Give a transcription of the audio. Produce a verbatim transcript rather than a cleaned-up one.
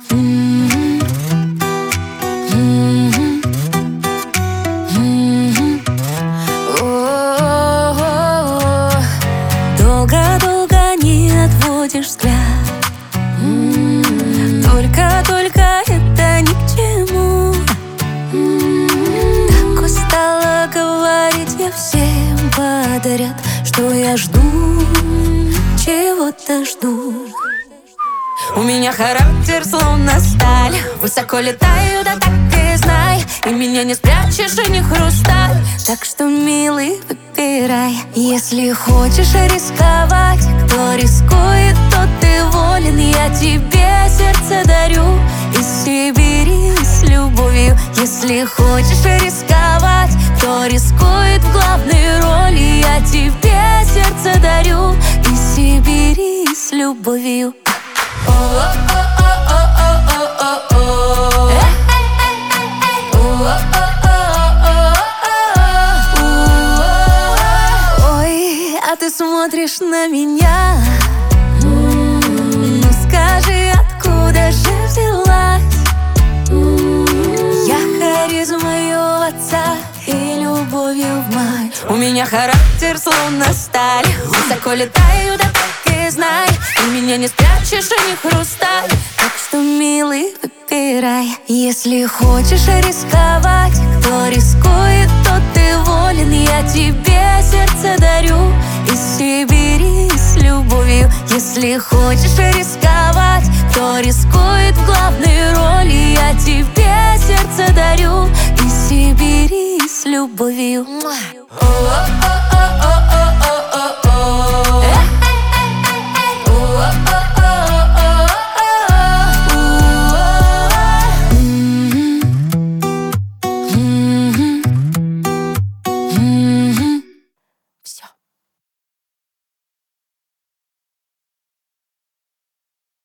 Долго-долго не отводишь взгляд. Только-только это ни к чему. Так устала говорить я всем подряд, что я жду, чего-то жду. У меня характер словно сталь, высоко летаю, да так и знай. И меня не спрячешь, и не хрусталь. Так что, милый, выбирай. Если хочешь рисковать, кто рискует, тот ты волен. Я тебе сердце дарю из Сибири с любовью. Если хочешь рисковать, кто рискует в главной роли. Я тебе сердце дарю из Сибири с любовью. Ой, а ты смотришь на меня. Ну скажи, откуда же взялась? Я харизмою отца и любовью в мать. У меня характер словно сталь, высоко летаю, да так и знай. И меня не спрячешь, и не хрусталь. Так что, милый, выбирай. Если хочешь рисковать, кто рискует, тот ты волен. Я тебе сердце дарю из Сибири с любовью. Если хочешь рисковать, кто рискует в главной роли. Я тебе сердце дарю из Сибири с любовью.